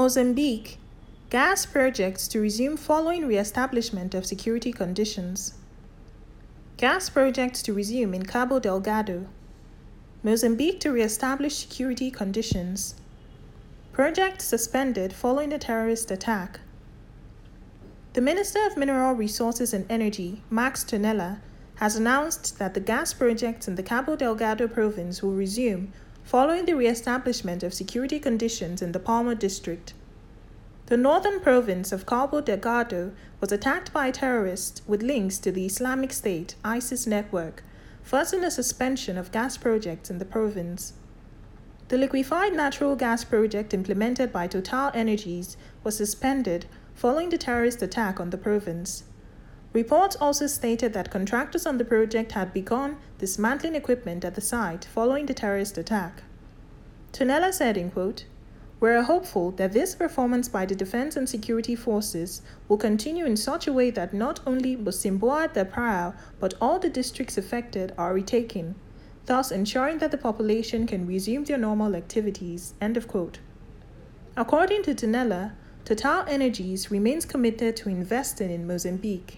Mozambique, gas projects to resume following re-establishment of security conditions. Gas projects to resume in Cabo Delgado. Mozambique to re-establish security conditions. Project suspended following a terrorist attack. The Minister of Mineral Resources and Energy, Max Tonela, has announced that the gas projects in the Cabo Delgado province will resume following the re-establishment of security conditions in the Palma district. The northern province of Cabo Delgado was attacked by terrorists with links to the Islamic State (ISIS) network, forcing a suspension of gas projects in the province. The liquefied natural gas project implemented by Total Energies was suspended following the terrorist attack on the province. Reports also stated that contractors on the project had begun dismantling equipment at the site following the terrorist attack. Tonela said, in quote, "We're hopeful that this performance by the defense and security forces will continue in such a way that not only Mocimboa da Praia, but all the districts affected are retaken, thus ensuring that the population can resume their normal activities." End of quote. According to Tonela, Total Energies remains committed to investing in Mozambique.